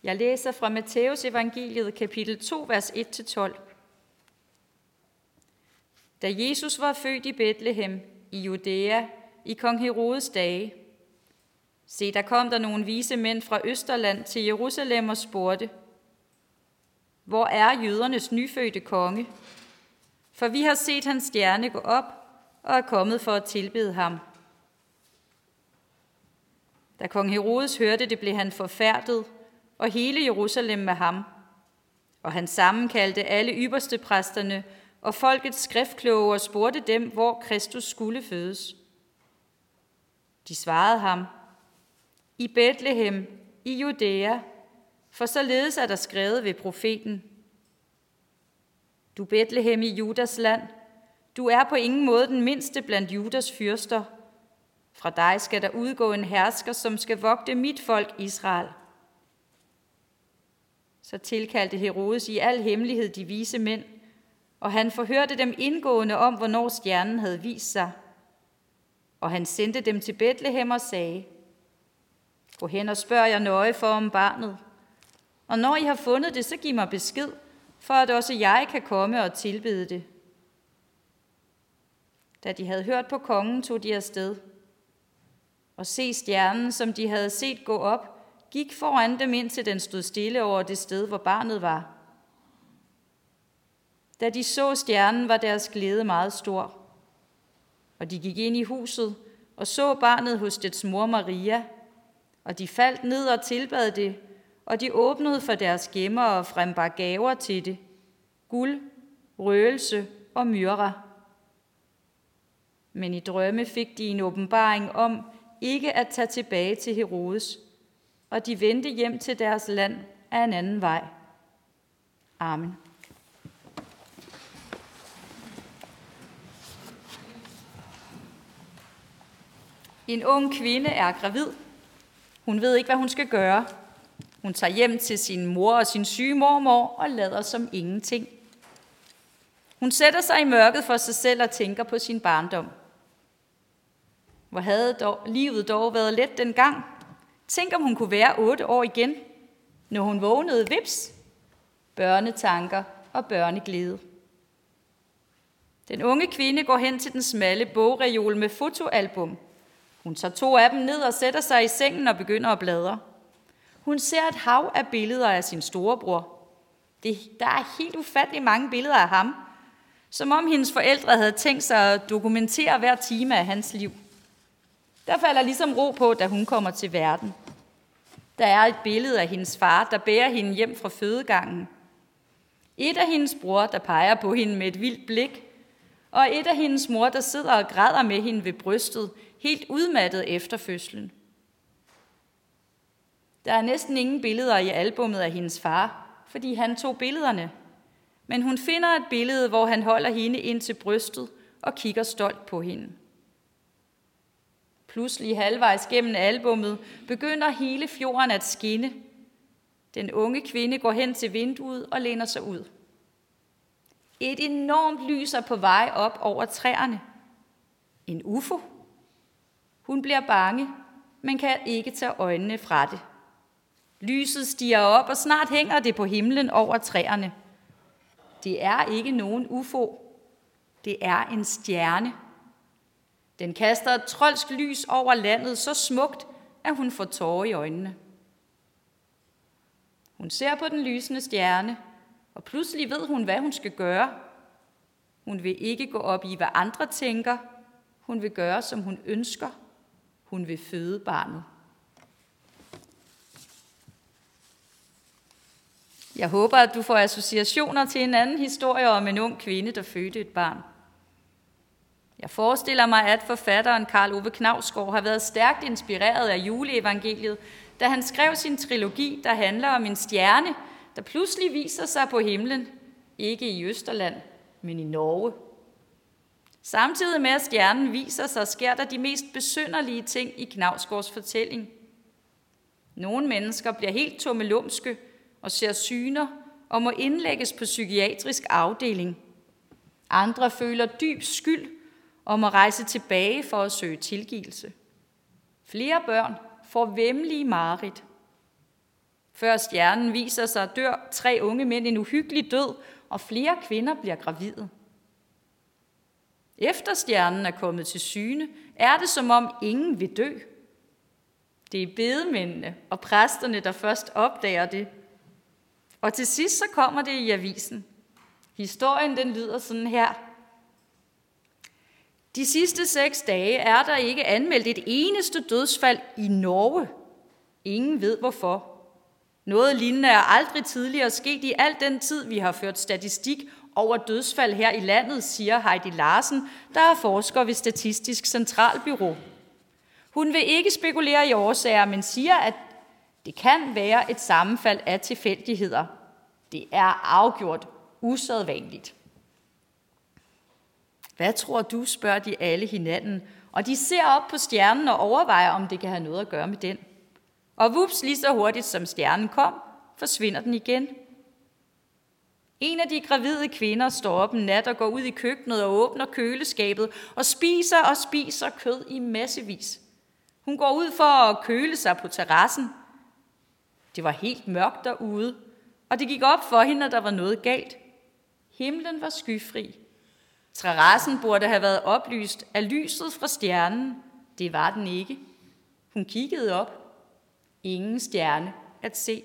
Jeg læser fra Matthæus evangeliet, kapitel 2, vers 1-12. Da Jesus var født i Betlehem i Judæa i kong Herodes dage, se, der kom der nogle vise mænd fra Østerland til Jerusalem og spurgte: Hvor er jødernes nyfødte konge? For vi har set hans stjerne gå op og er kommet for at tilbede ham. Da kong Herodes hørte det, blev han forfærdet, og hele Jerusalem med ham. Og han sammenkaldte alle ypperstepræsterne og folkets skriftkloge og spurgte dem, hvor Kristus skulle fødes. De svarede ham: I Betlehem, i Judæa, for således er der skrevet ved profeten: Du Betlehem i Judas land, du er på ingen måde den mindste blandt Judas fyrster. Fra dig skal der udgå en hersker, som skal vogte mit folk Israel. Så tilkaldte Herodes i al hemmelighed de vise mænd, og han forhørte dem indgående om, hvornår stjernen havde vist sig. Og han sendte dem til Betlehem og sagde: Gå hen og spørg jer nøje for om barnet, og når I har fundet det, så giv mig besked, for at også jeg kan komme og tilbede det. Da de havde hørt på kongen, tog de afsted. Og se, stjernen, som de havde set gå op, gik foran dem, indtil den stod stille over det sted, hvor barnet var. Da de så stjernen, var deres glæde meget stor. Og de gik ind i huset og så barnet hos dets mor Maria, og de faldt ned og tilbad det, og de åbnede for deres gemmer og frembar gaver til det: guld, røgelse og myrra. Men i drømme fik de en åbenbaring om ikke at tage tilbage til Herodes, og de vendte hjem til deres land af en anden vej. Amen. En ung kvinde er gravid. Hun ved ikke, hvad hun skal gøre. Hun tager hjem til sin mor og sin syge mormor og lader som ingenting. Hun sætter sig i mørket for sig selv og tænker på sin barndom. Hvor havde livet dog været let dengang. Tænk, om hun kunne være 8 år igen. Når hun vågnede, vips, børnetanker og børneglæde. Den unge kvinde går hen til den smalle bogreol med fotoalbum. Hun tager 2 af dem ned og sætter sig i sengen og begynder at bladre. Hun ser et hav af billeder af sin storebror. Der er helt ufattelig mange billeder af ham, som om hendes forældre havde tænkt sig at dokumentere hver time af hans liv. Der falder ligesom ro på, da hun kommer til verden. Der er et billede af hendes far, der bærer hende hjem fra fødegangen. Et af hendes bror, der peger på hende med et vildt blik. Og et af hendes mor, der sidder og græder med hende ved brystet, helt udmattet efter fødslen. Der er næsten ingen billeder i albummet af hendes far, fordi han tog billederne. Men hun finder et billede, hvor han holder hende ind til brystet og kigger stolt på hende. Pludselig halvvejs gennem albummet begynder hele fjorden at skinne. Den unge kvinde går hen til vinduet og læner sig ud. Et enormt lys er på vej op over træerne. En UFO. Hun bliver bange, men kan ikke tage øjnene fra det. Lyset stiger op, og snart hænger det på himlen over træerne. Det er ikke nogen UFO. Det er en stjerne. Den kaster et trolsk lys over landet så smukt, at hun får tårer i øjnene. Hun ser på den lysende stjerne, og pludselig ved hun, hvad hun skal gøre. Hun vil ikke gå op i, hvad andre tænker. Hun vil gøre, som hun ønsker. Hun vil føde barnet. Jeg håber, at du får associationer til en anden historie om en ung kvinde, der fødte et barn. Jeg forestiller mig, at forfatteren Karl Ove Knausgård har været stærkt inspireret af juleevangeliet, da han skrev sin trilogi, der handler om en stjerne, der pludselig viser sig på himlen, ikke i Østerland, men i Norge. Samtidig med, at stjernen viser sig, sker der de mest besynderlige ting i Knausgårds fortælling. Nogle mennesker bliver helt tummelumske og ser syner og må indlægges på psykiatrisk afdeling. Andre føler dyb skyld og må rejse tilbage for at søge tilgivelse. Flere børn får væmmelige mareridt. Før stjernen viser sig, dør 3 unge mænd en uhyggelig død, og flere kvinder bliver gravide. Efter stjernen er kommet til syne, er det som om ingen vil dø. Det er bedemændene og præsterne, der først opdager det. Og til sidst så kommer det i avisen. Historien den lyder sådan her. De sidste 6 dage er der ikke anmeldt et eneste dødsfald i Norge. Ingen ved hvorfor. Noget lignende er aldrig tidligere sket i al den tid, vi har ført statistik over dødsfald her i landet, siger Heidi Larsen, der er forsker ved Statistisk Centralbyrå. Hun vil ikke spekulere i årsager, men siger, at det kan være et sammenfald af tilfældigheder. Det er afgjort usædvanligt. Hvad tror du, spørger de alle hinanden, og de ser op på stjernen og overvejer, om det kan have noget at gøre med den. Og vups, lige så hurtigt som stjernen kom, forsvinder den igen. En af de gravide kvinder står op en nat og går ud i køkkenet og åbner køleskabet og spiser kød i massevis. Hun går ud for at køle sig på terrassen. Det var helt mørkt derude, og det gik op for hende, at der var noget galt. Himlen var skyfri. Terrassen burde have været oplyst af lyset fra stjernen. Det var den ikke. Hun kiggede op. Ingen stjerne at se.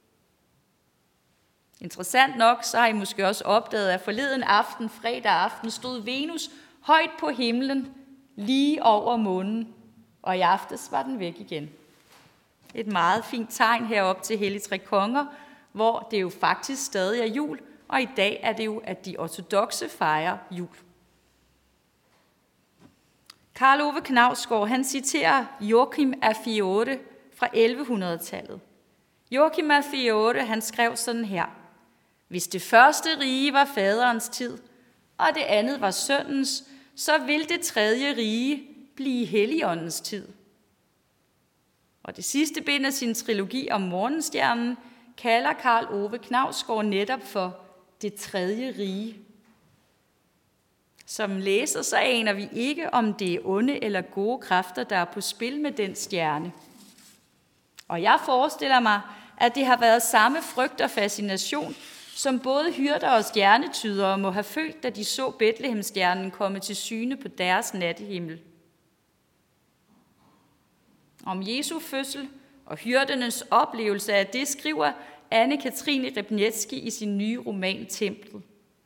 Interessant nok, så har I måske også opdaget, at forleden aften, fredag aften, stod Venus højt på himlen, lige over månen, og i aftes var den væk igen. Et meget fint tegn herop til Hellig Tre Konger, hvor det jo faktisk stadig er jul, og i dag er det jo, at de ortodokse fejrer jul. Karl Ove Knausgård, han citerer Joachim af Fiore fra 1100-tallet. Joachim af Fiore, han skrev sådan her. Hvis det første rige var faderens tid, og det andet var sønnens, så vil det tredje rige blive Helligåndens tid. Og det sidste bind af sin trilogi om morgenstjernen kalder Karl Ove Knausgård netop for det tredje rige. Som læser så aner vi ikke, om det er onde eller gode kræfter, der er på spil med den stjerne. Og jeg forestiller mig, at det har været samme frygt og fascination, som både hyrder og stjernetydere må have følt, da de så Betlehemstjernen komme til syne på deres nattehimmel. Om Jesu fødsel og hyrdernes oplevelse af det skriver Anne-Katrine Repniewski i sin nye roman Templet.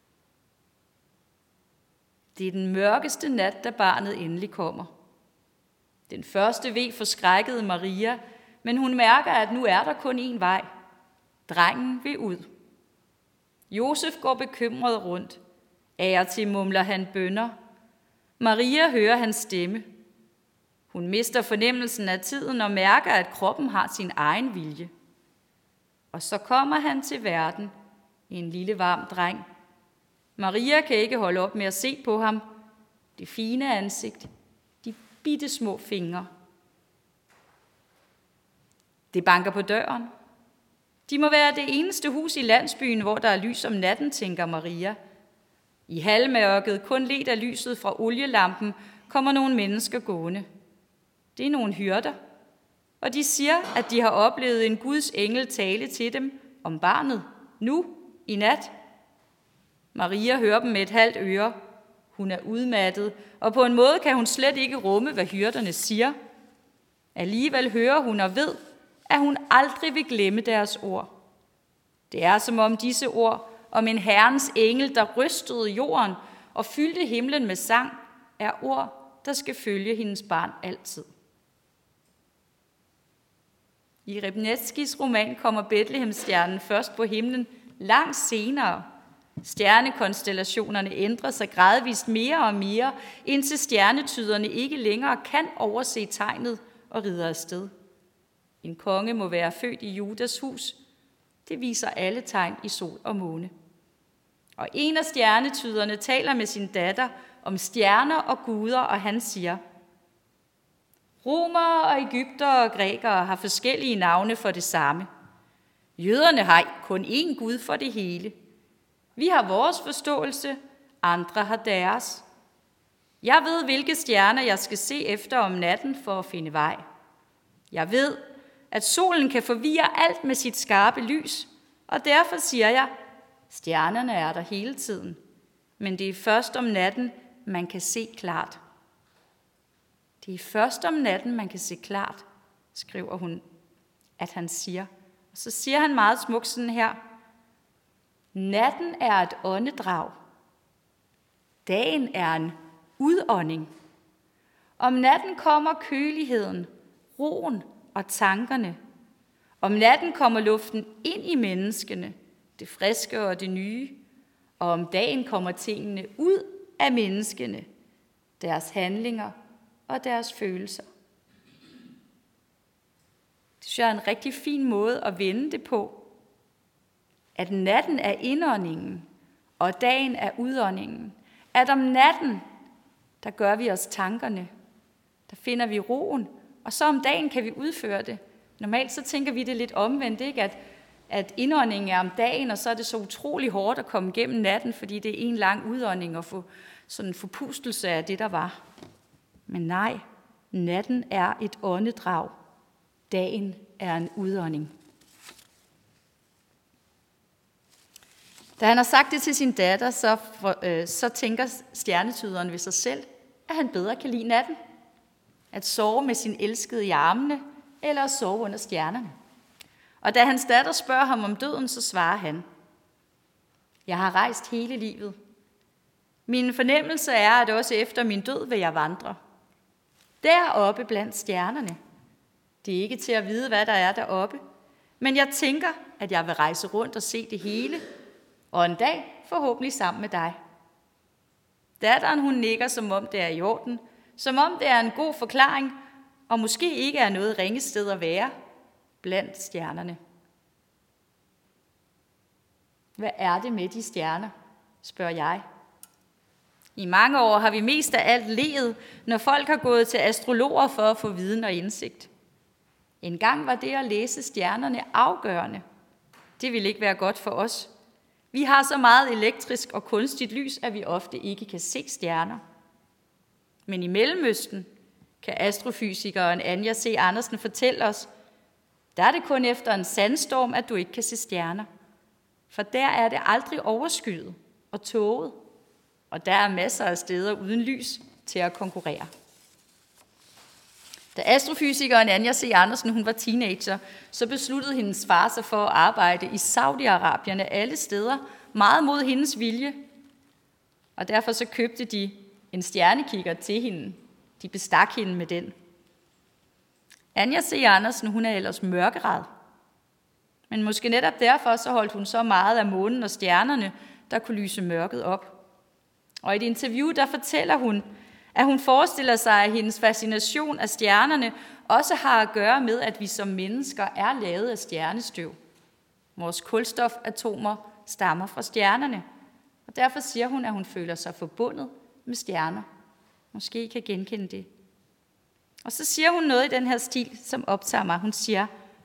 Det er den mørkeste nat, da barnet endelig kommer. Den første ved forskrækkede Maria, men hun mærker, at nu er der kun én vej. Drengen vil ud. Josef går bekymret rundt. Af og til mumler han bønner. Maria hører hans stemme. Hun mister fornemmelsen af tiden og mærker, at kroppen har sin egen vilje. Og så kommer han til verden, en lille varm dreng. Maria kan ikke holde op med at se på ham. Det fine ansigt, de bitte små fingre. Det banker på døren. De må være det eneste hus i landsbyen, hvor der er lys om natten, tænker Maria. I halvmørket, kun ledt af lyset fra olielampen, kommer nogle mennesker gående. Det er nogle hyrder, og de siger, at de har oplevet en Guds engel tale til dem om barnet, nu, i nat. Maria hører dem med et halvt øre. Hun er udmattet, og på en måde kan hun slet ikke rumme, hvad hyrderne siger. Alligevel hører hun og ved, at hun aldrig vil glemme deres ord. Det er som om disse ord om en Herrens engel, der rystede jorden og fyldte himlen med sang, er ord, der skal følge hendes barn altid. I Repniewskis roman kommer Betlehemstjernen først på himlen langt senere. Stjernekonstellationerne ændrer sig gradvist mere og mere, indtil stjernetyderne ikke længere kan overse tegnet og rider afsted. En konge må være født i Judas hus. Det viser alle tegn i sol og måne. Og en af stjernetyderne taler med sin datter om stjerner og guder, og han siger, romere og egyptere og grækere har forskellige navne for det samme. Jøderne har kun én Gud for det hele. Vi har vores forståelse, andre har deres. Jeg ved, hvilke stjerner jeg skal se efter om natten for at finde vej. Jeg ved, at solen kan forvirre alt med sit skarpe lys, og derfor siger jeg, stjernerne er der hele tiden, men det er først om natten, man kan se klart. Det er først om natten, man kan se klart, skriver hun, at han siger. Og så siger han meget smukt sådan her, natten er et åndedrag. Dagen er en udånding. Om natten kommer køligheden, roen og tankerne. Om natten kommer luften ind i menneskene, det friske og det nye. Og om dagen kommer tingene ud af menneskene, deres handlinger og deres følelser. Det synes jeg er en rigtig fin måde at vende det på. At natten er indåndingen, og dagen er udåndingen. At om natten, der gør vi os tankerne, der finder vi roen, og så om dagen kan vi udføre det. Normalt så tænker vi det lidt omvendt, ikke? At indåndingen er om dagen, og så er det så utrolig hårdt at komme igennem natten, fordi det er en lang udånding og få sådan en forpustelse af det, der var. Men nej, natten er et åndedrag. Dagen er en udånding. Da han har sagt det til sin datter, så tænker stjernetyderen ved sig selv, at han bedre kan lide natten. At sove med sin elskede i armene, eller at sove under stjernerne. Og da hans datter spørger ham om døden, så svarer han, jeg har rejst hele livet. Min fornemmelse er, at også efter min død vil jeg vandre. Deroppe blandt stjernerne. Det er ikke til at vide, hvad der er deroppe, men jeg tænker, at jeg vil rejse rundt og se det hele, og en dag forhåbentlig sammen med dig. Datteren hun nikker, som om det er i orden, som om det er en god forklaring, og måske ikke er noget ringe sted at være blandt stjernerne. Hvad er det med de stjerner, spørger jeg. I mange år har vi mest af alt levet, når folk har gået til astrologer for at få viden og indsigt. En gang var det at læse stjernerne afgørende. Det ville ikke være godt for os. Vi har så meget elektrisk og kunstigt lys, at vi ofte ikke kan se stjerner. Men i Mellemøsten kan astrofysikeren Anja C. Andersen fortælle os, der er det kun efter en sandstorm, at du ikke kan se stjerner. For der er det aldrig overskyet og tåget, og der er masser af steder uden lys til at konkurrere. Da astrofysikeren Anja C. Andersen hun var teenager, så besluttede hendes far sig for at arbejde i Saudi-Arabien alle steder, meget mod hendes vilje. Og derfor så købte de en stjernekigger til hende. De bestak hende med den. Anja C. Andersen hun er ellers mørkeret. Men måske netop derfor så holdt hun så meget af månen og stjernerne, der kunne lyse mørket op. Og i et interview der fortæller hun, at hun forestiller sig, at hendes fascination af stjernerne også har at gøre med, at vi som mennesker er lavet af stjernestøv. Vores kulstofatomer stammer fra stjernerne, og derfor siger hun, at hun føler sig forbundet med stjerner. Måske I kan genkende det. Og så siger hun noget i den her stil, som optager mig. Hun siger,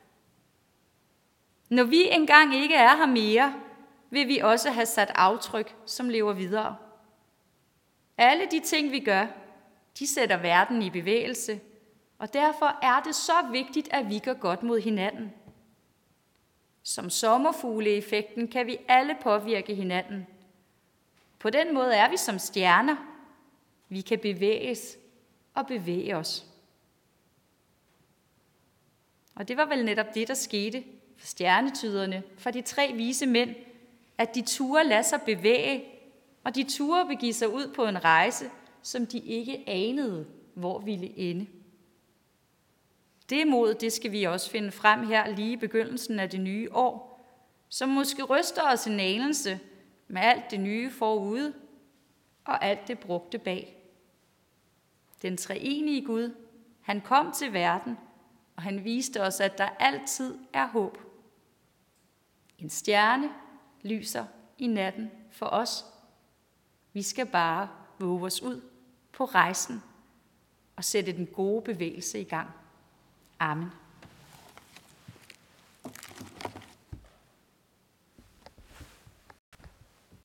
når vi engang ikke er her mere, vil vi også have sat aftryk, som lever videre. Alle de ting, vi gør, de sætter verden i bevægelse, og derfor er det så vigtigt, at vi gør godt mod hinanden. Som sommerfugleeffekten kan vi alle påvirke hinanden. På den måde er vi som stjerner. Vi kan bevæges og bevæge os. Og det var vel netop det, der skete for stjernetyderne, for de 3 vise mænd, at de turde lade sig bevæge, og de turde begive sig ud på en rejse, som de ikke anede, hvor ville ende. Det mod, det skal vi også finde frem her lige i begyndelsen af det nye år, som måske ryster os en anelse med alt det nye forude og alt det brugte bag. Den treenige Gud, han kom til verden, og han viste os, at der altid er håb. En stjerne lyser i natten for os. Vi skal bare våge os ud på rejsen og sætte den gode bevægelse i gang. Amen.